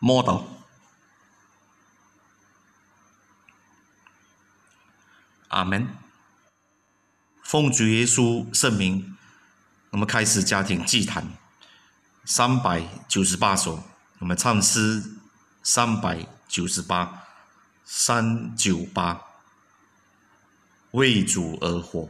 摸到。阿门。奉主耶稣圣名，我们开始家庭祭坛398首，我们唱诗398、398，为主而活。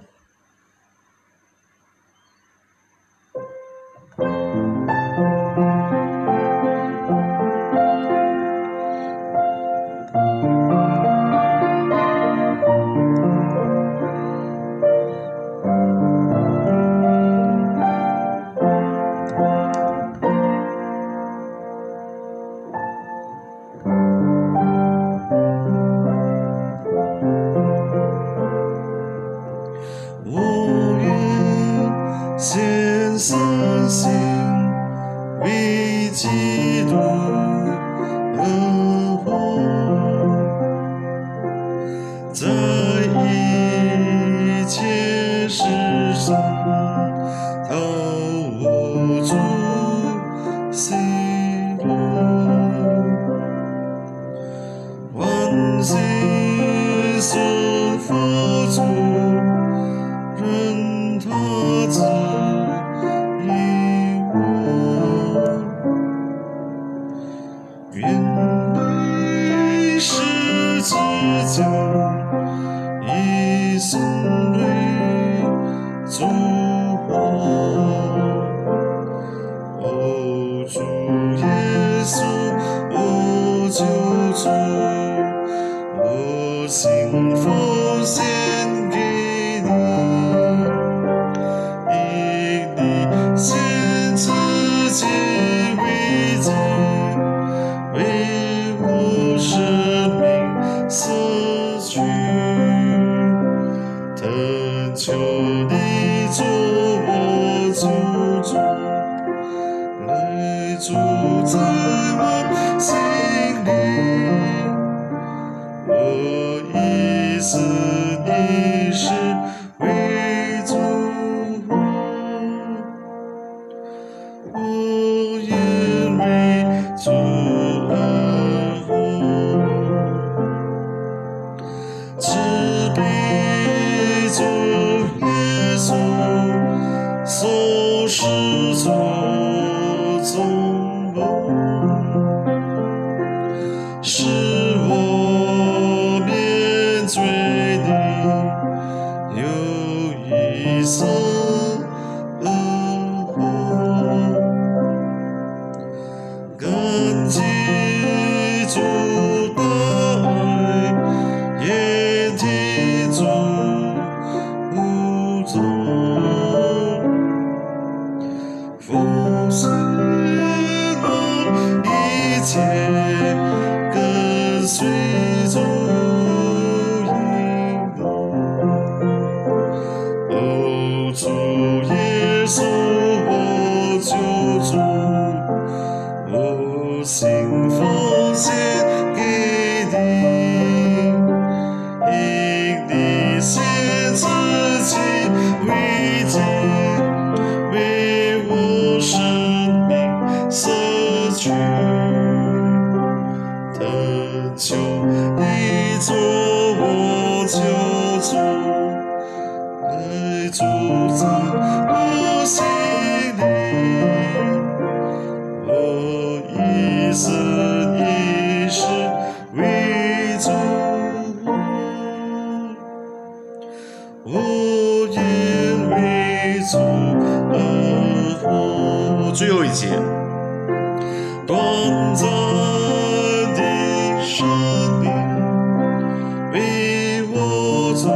最后一节，短暂的生命为我走，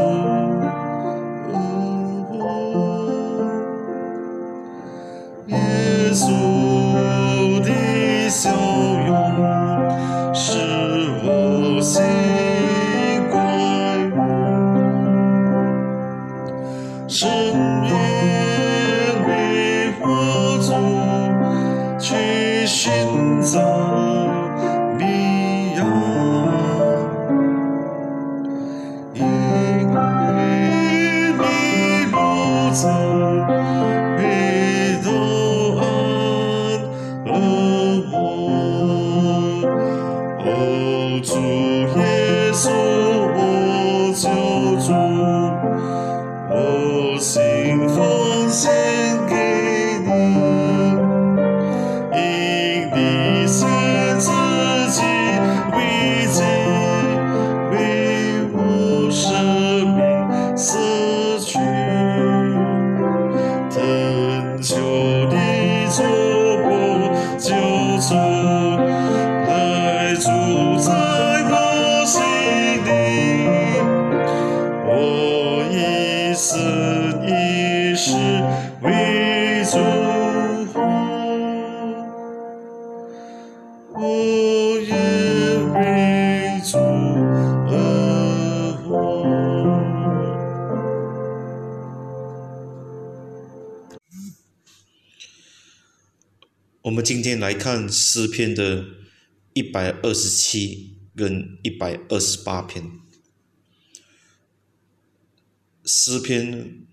耶稣的笑容使我心快乐，深夜为我走。去寻找迷羊，因为迷路在回头岸。 献给你，因你献自己为祭，为我生命死去，恳求你做我救主，来住在我心里，我一生一世为主活，我愿为主而活。 我们今天来看诗篇的127跟128篇。诗篇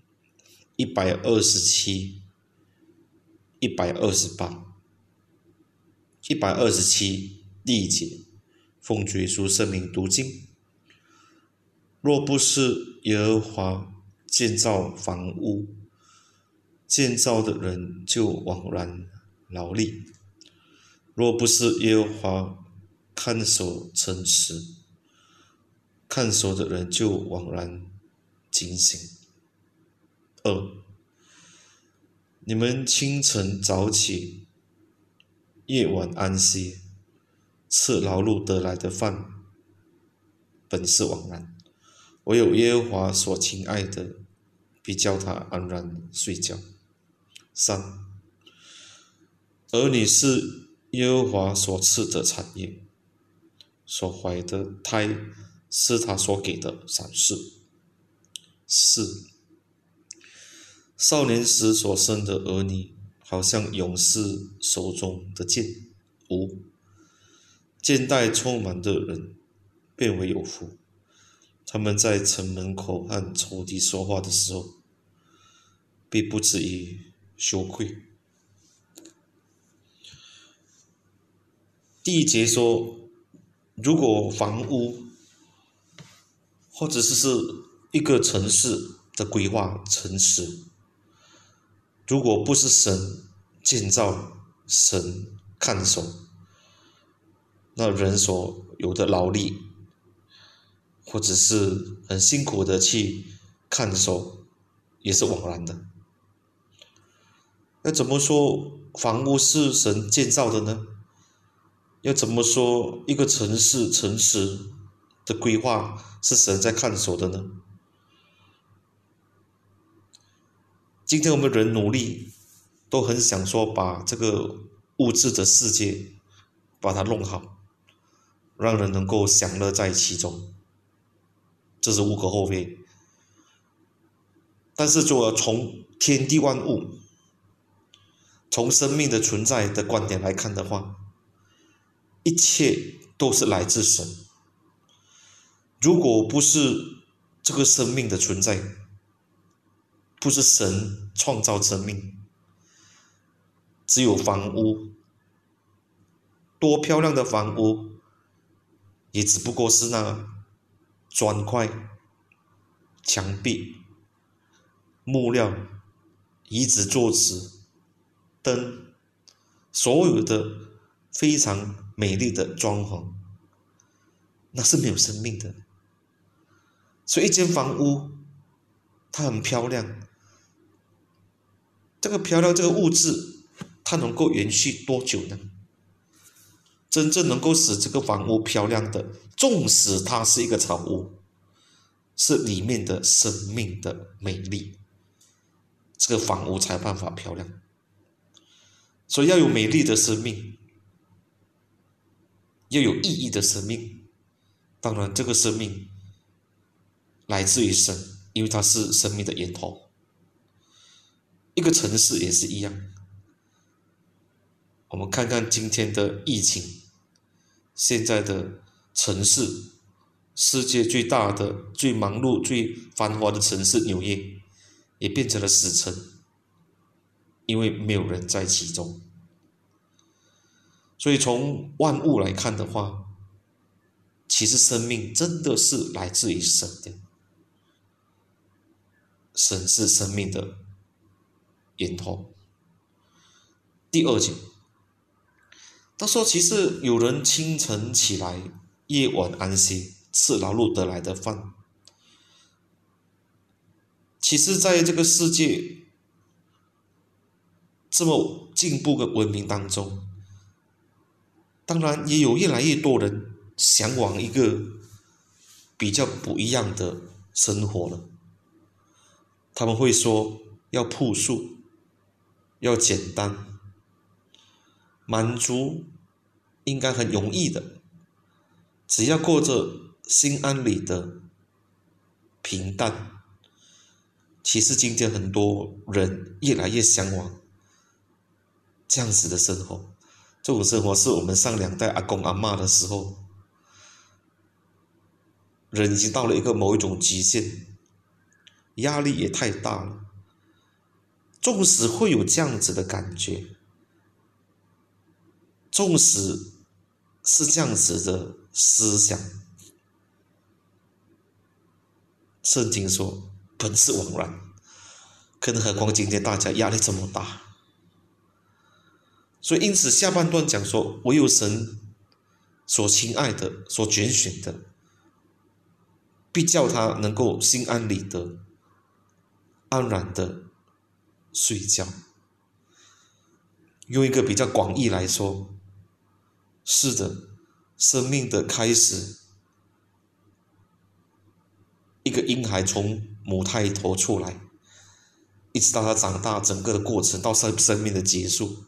127、128。127第1节，奉主耶稣圣名读经。若不是耶和华建造房屋，建造的人就枉然劳力；若不是耶和华看守城池，看守的人就枉然警醒。2. 你们清晨早起，夜晚安息，吃劳碌得来的饭，本是枉然；唯有耶和华所亲爱的，必叫他安然睡觉。3. 儿女是耶和华所赐的产业，所怀的胎是他所给的赏赐。4. 少年时所生的儿女，好像勇士手中的剑。5. 箭袋充满的人，变为有福。他们在城门口和仇敌说话的时候，必不至于羞愧。第1节说，如果房屋或者是一个城市的规划城市，如果不是神建造、神看守，那人所有的劳力，或者是很辛苦的去看守，也是枉然的。要怎么说房屋是神建造的呢？要怎么说一个城市、城池的规划是神在看守的呢？今天我们人努力，都很想说把这个物质的世界把它弄好，让人能够享乐在其中，这是无可厚非。但是从天地万物，从生命的存在的观点来看的话，一切都是来自神。如果不是这个生命的存在，不是神创造生命，只有房屋，多漂亮的房屋，也只不过是那砖块、墙壁、木料、椅子、桌子、灯，所有的非常美丽的装潢，那是没有生命的。所以一间房屋它很漂亮，这个漂亮这个物质它能够延续多久呢？真正能够使这个房屋漂亮的，纵使它是一个草屋，是里面的生命的美丽，这个房屋才有办法漂亮。所以要有美丽的生命，要有意义的生命。当然这个生命来自于神，因为它是生命的源头。一个城市也是一样，我们看看今天的疫情，现在的城市，世界最大的、最忙碌、最繁华的城市纽约，也变成了死城，因为没有人在其中。所以从万物来看的话，其实生命真的是来自于神的。神是生命的源头。第二节，他说其实有人清晨起来，夜晚安息，吃劳碌得来的饭。其实在这个世界这么进步的文明当中，当然也有越来越多人向往一个比较不一样的生活了。他们会说要朴素，要简单，满足应该很容易的，只要过着心安理得、平淡。其实今天很多人越来越向往这样子的生活，这种生活是我们上两代阿公阿嬷的时候，人已经到了一个某一种极限，压力也太大了。纵使会有这样子的感觉，纵使是这样子的思想，圣经说本是枉然，更何况今天大家压力这么大。所以因此下半段讲说，唯有神所亲爱的、所拣选的，必叫他能够心安理得、安然的睡觉。用一个比较广义来说，是的，生命的开始，一个婴孩从母胎头出来，一直到他长大，整个的过程到生命的结束，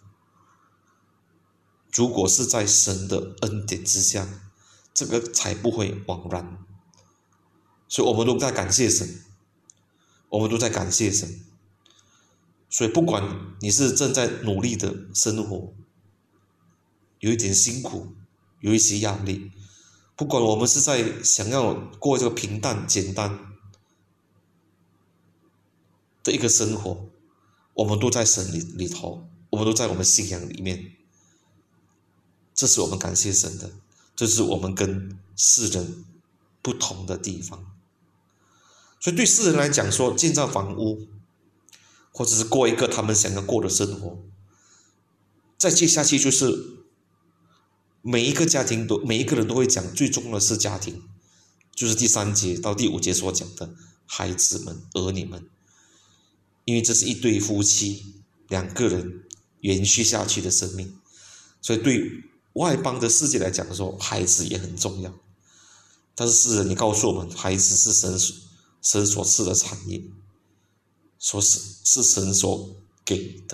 如果是在神的恩典之下，这个才不会枉然。所以我们都在感谢神，我们都在感谢神。所以不管你是正在努力的生活，有一点辛苦，有一些压力，不管我们是在想要过这个平淡简单的一个生活，我们都在神里头，我们都在我们信仰里面。这是我们感谢神的，这是我们跟世人不同的地方。所以对世人来讲说，建造房屋或者是过一个他们想要过的生活，再接下去就是每一个家庭都，每一个人都会讲，最重要的是家庭，就是第3节到第5节所讲的孩子们、儿女们，因为这是一对夫妻2个人延续下去的生命。所以对外邦的世界来讲说，孩子也很重要。但是世人也告诉我们，孩子是神所赐的产业，是神所给的。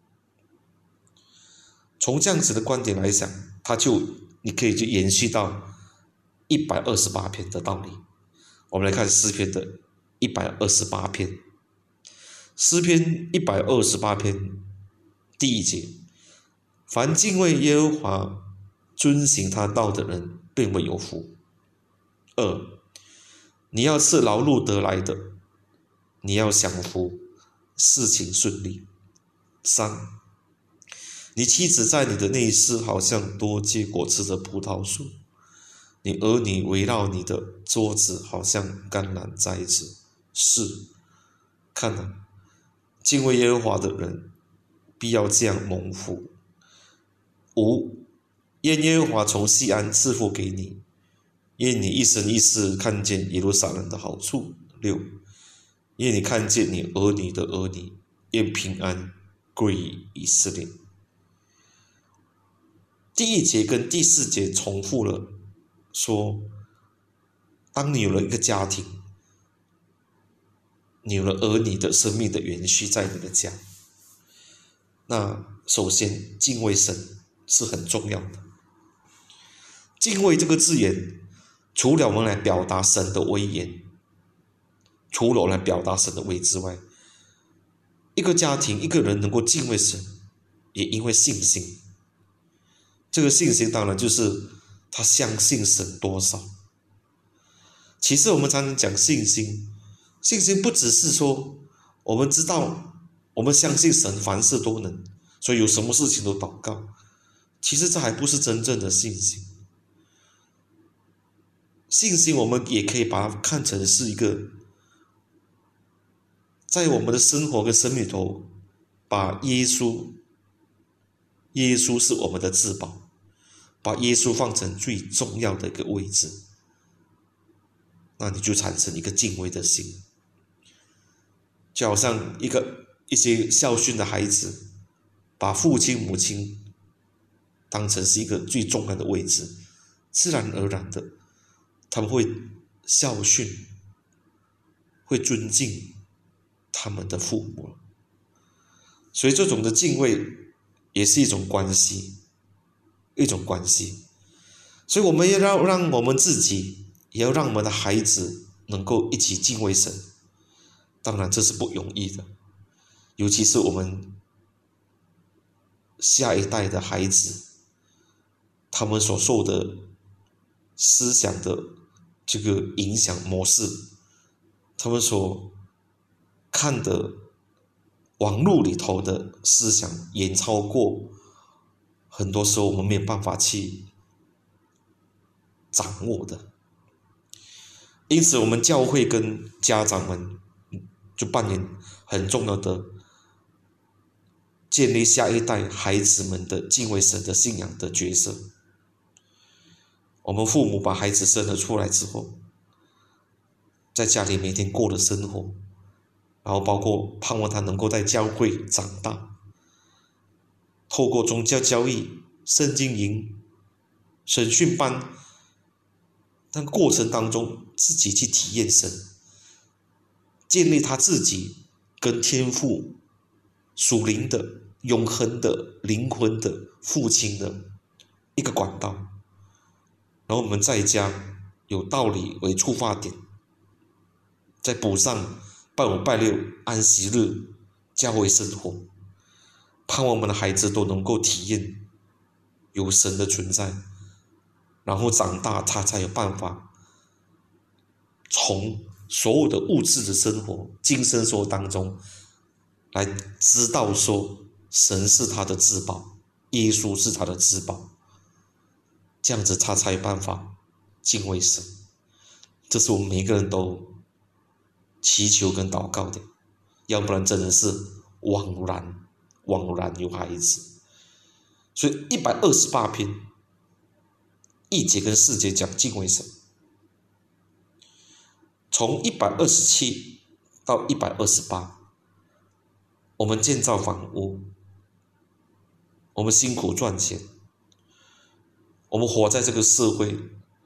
从这样子的观点来讲，你可以就延续到128篇的道理。我们来看诗篇的128篇。诗篇128篇第1节，凡敬畏耶和华、遵行他道的人，便为有福。2，你要吃劳碌得来的，你要享福，事情顺利。3，你妻子在你的内室，好像多结果子的葡萄树；你儿女围绕你的桌子，好像橄榄栽子。4，看啊，敬畏耶和华的人，必要这样蒙福。5，愿耶和华从西安赐福给你，愿你一生一世看见耶路撒冷的好处。6，愿你看见你儿女的儿女，愿平安归于以色列。第1节跟第4节重复了说，当你有了一个家庭，你有了儿女的生命的延续在你的家，那首先敬畏神是很重要的。敬畏这个字眼，除了我们来表达神的威严，除了我来表达神的威之外，一个家庭一个人能够敬畏神，也因为信心。这个信心当然就是他相信神多少。其实我们常常讲信心，信心不只是说我们知道，我们相信神凡事都能，所以有什么事情都祷告。其实这还不是真正的信心。信心我们也可以把它看成是一个在我们的生活跟生命里头把耶稣是我们的至宝，把耶稣放成最重要的一个位置，那你就产生一个敬畏的心。就好像一些孝顺的孩子，把父亲母亲当成是一个最重要的位置，自然而然的他们会孝顺，会尊敬他们的父母。所以这种的敬畏也是一种关系，所以我们要让我们自己，也要让我们的孩子能够一起敬畏神。当然这是不容易的，尤其是我们下一代的孩子，他们所受的思想的这个影响模式，他们所看的网络里头的思想远超过很多时候我们没有办法去掌握的。因此我们教会跟家长们就扮演很重要的建立下一代孩子们的敬畏神的信仰的角色。我们父母把孩子生了出来之后，在家里每天过的生活，然后包括盼望他能够在教会长大，透过宗教教育、圣经营、神训班，那个过程当中自己去体验神，建立他自己跟天父属灵的永恒的灵魂的父亲的一个管道。然后我们在家有道理为出发点，再补上拜五拜六安息日教会生活，盼望我们的孩子都能够体验有神的存在，然后长大他才有办法从所有的物质的生活、今生生活当中来知道说神是他的至宝，耶稣是他的至宝，这样子他才有办法敬畏神。这是我们每个人都祈求跟祷告的，要不然真的是枉然有孩子。所以128篇1节跟4节讲敬畏神，从127到128，我们建造房屋，我们辛苦赚钱，我们活在这个社会，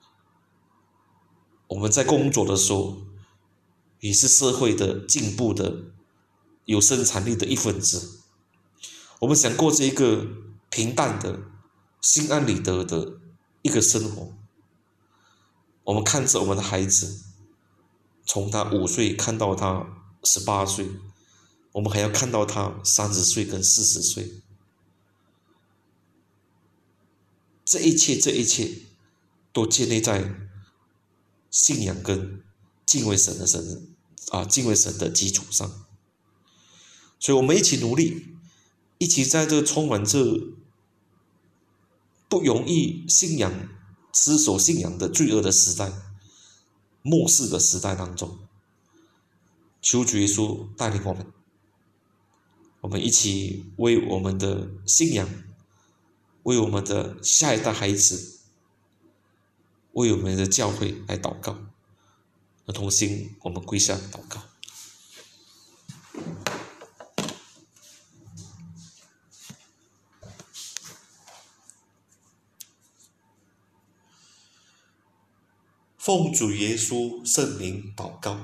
我们在工作的时候也是社会的进步的有生产力的一份子。我们想过这一个平淡的心安理得的一个生活，我们看着我们的孩子从他5岁看到他18岁，我们还要看到他30岁跟40岁，这一切都建立在信仰跟敬畏神的基础上。所以我们一起努力，一起在这充满这不容易持守信仰的罪恶的时代、末世的时代当中，求主耶稣带领我们，我们一起为我们的信仰，为我们的下一代孩子，为我们的教会来祷告。同心我们跪下祷告。奉主耶稣圣名祷告。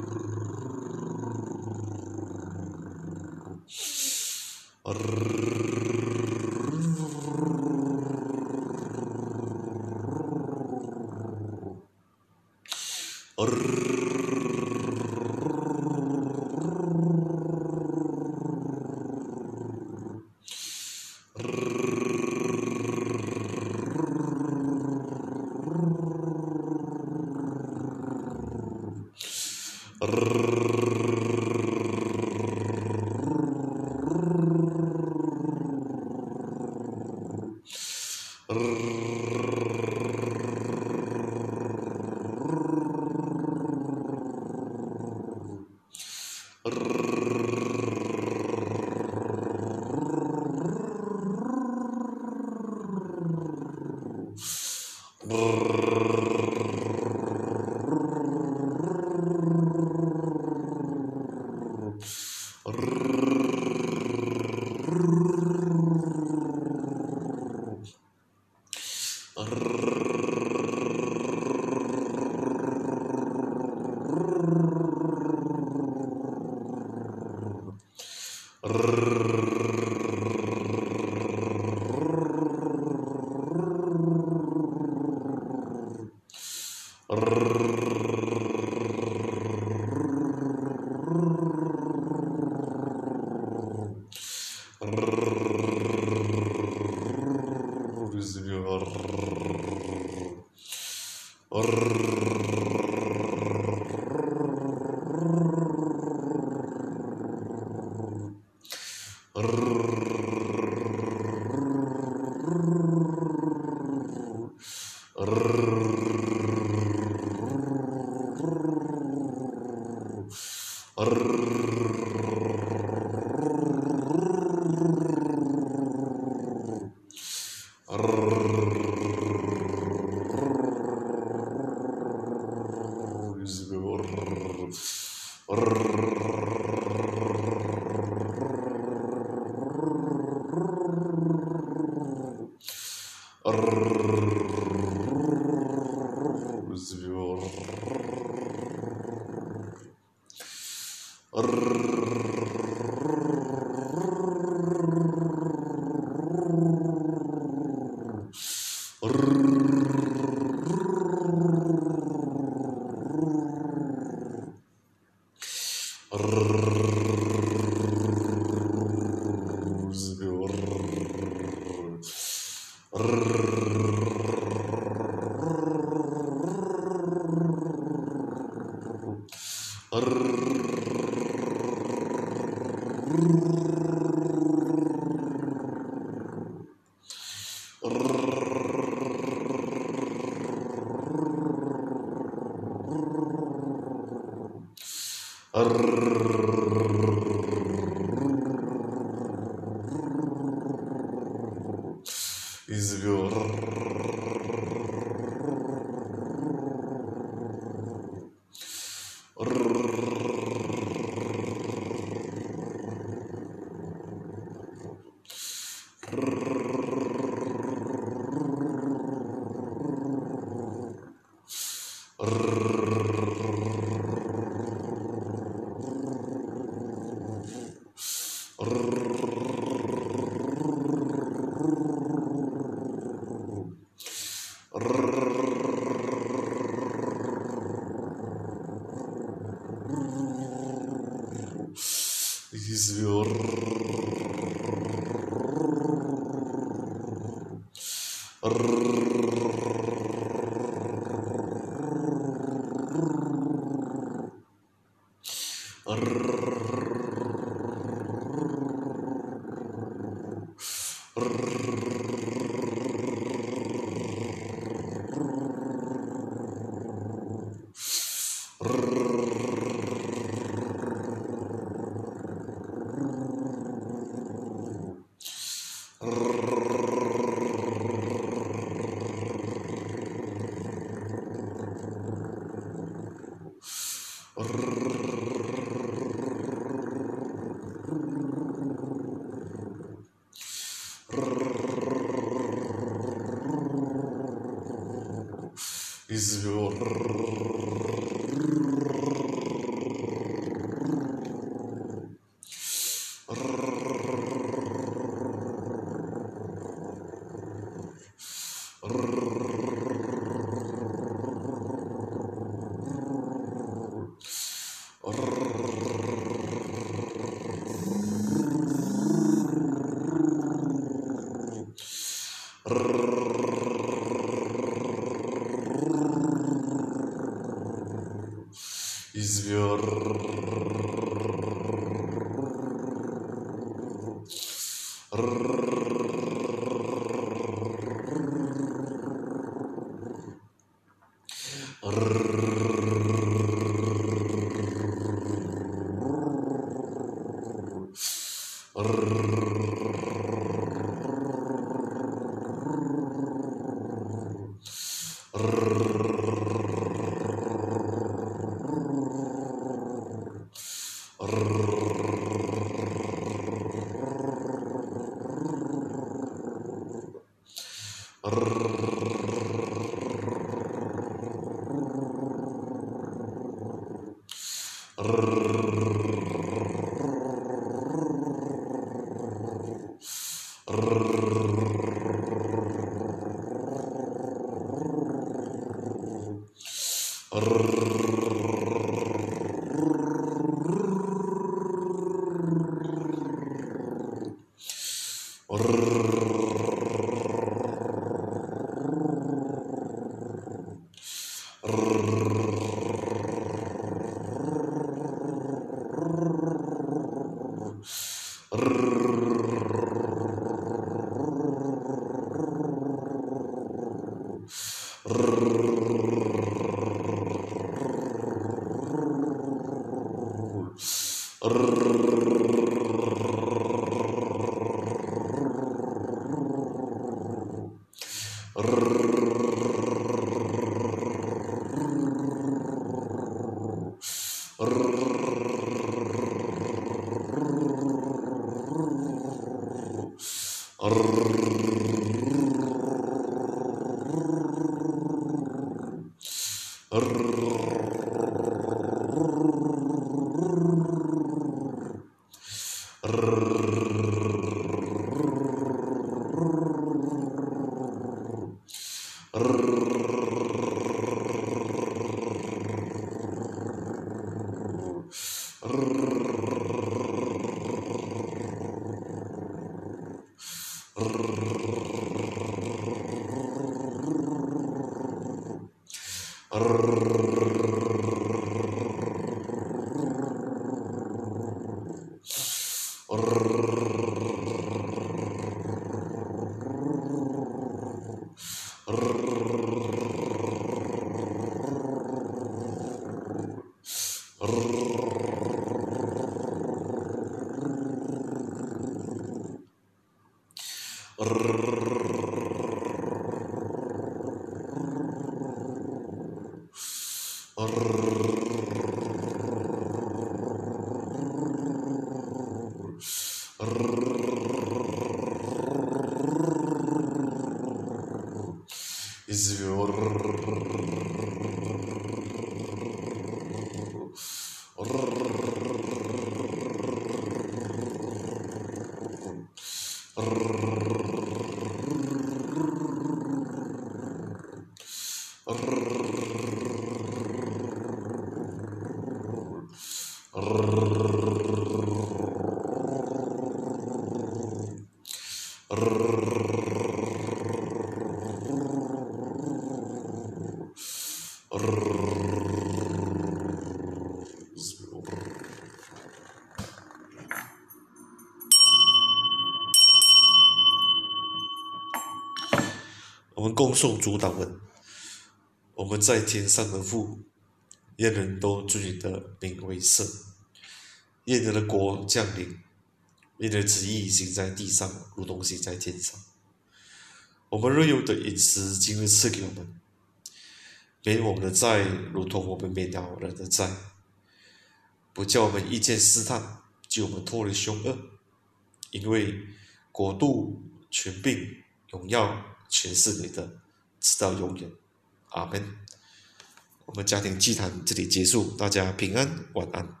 我们恭送主祷文。我们在天上的父，愿人都尊你的名为圣，愿你的国降临，愿你的旨意行在地上，如同行在天上。我们日用的饮食，今日赐给我们，免我们的债，如同我们免了人的债，不叫我们遇见试探，救我们脱离凶恶。因为国度、权柄、荣耀，全是你的，直到永远。阿门。我们家庭祭坛这里结束，大家平安，晚安。